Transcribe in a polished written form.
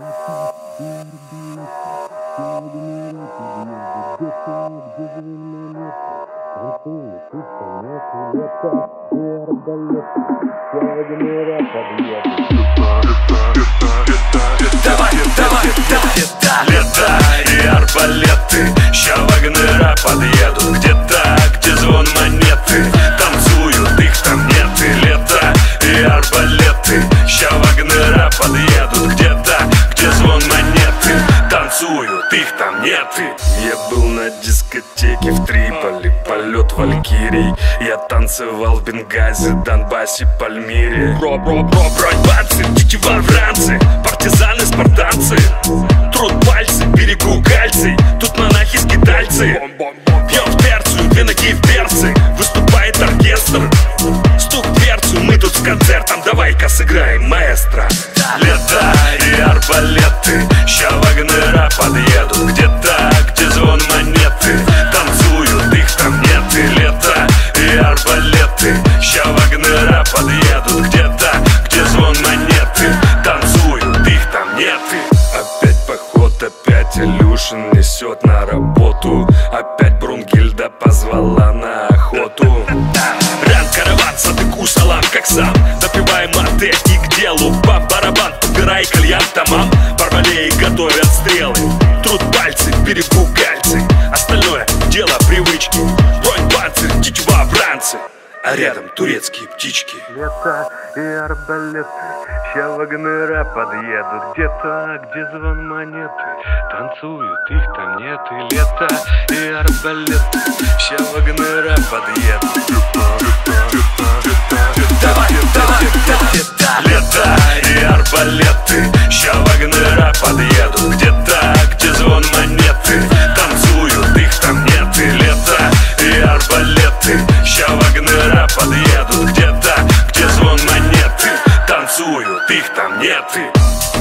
Давай, давай, лето и арбалеты. Ща вагнера подъедут. Где-то, где звон монеты. Танцуют, их там нет. И лето и арбалеты. Ща вагнера подъедут. Где-то, где звон монеты. Танцуют, их там нет. Я был на дискотеке в Триполи, полет валькирий. Я танцевал в Бенгази, Донбассе, Пальмире. Бродьбанцы, тетивавранцы, партизаны, спартанцы. Труд пальцы, берегу кальций. Тут монахи-скитальцы. Пьем в терцию, две ноги в берцы. Выступает оркестр. Стук в дверцу, мы тут с концертом. Давай-ка сыграем, маэстро. Лето и арбалеты. Ща вагнера подъедут. Где-то, где звон монеты. Танцуют, их там нет. И лето и арбалеты. Ща вагнера подъедут. Где-то, где звон монеты. Танцуют, их там нет. Опять поход, опять Илюшин несет на работу. Опять Брунгильда позвала на охоту. Ран, караван, садыку, салам, как сам. Допиваем мате и к делу. Барабан, подбирай кальян, тамам. Барбалеи готовят стрелы. Труд пальцы, в берегу кальций. Остальное дело привычки. Бронь, панцирь, тетива, бранцы. А рядом турецкие птички. Лето и арбалеты. Ща вагнера подъедут. Где-то, где звон монеты. Танцуют, их там нет. И лето и арбалеты. Ща вагнера подъедут. Давай, лето и арбалеты. Ща вагнера подъедут. Где-то, где звон монеты. Танцуют, их там нет. И лето и арбалеты. Ща вагнера подъедут. Где-то, где звон монеты. Танцуют, их там нет.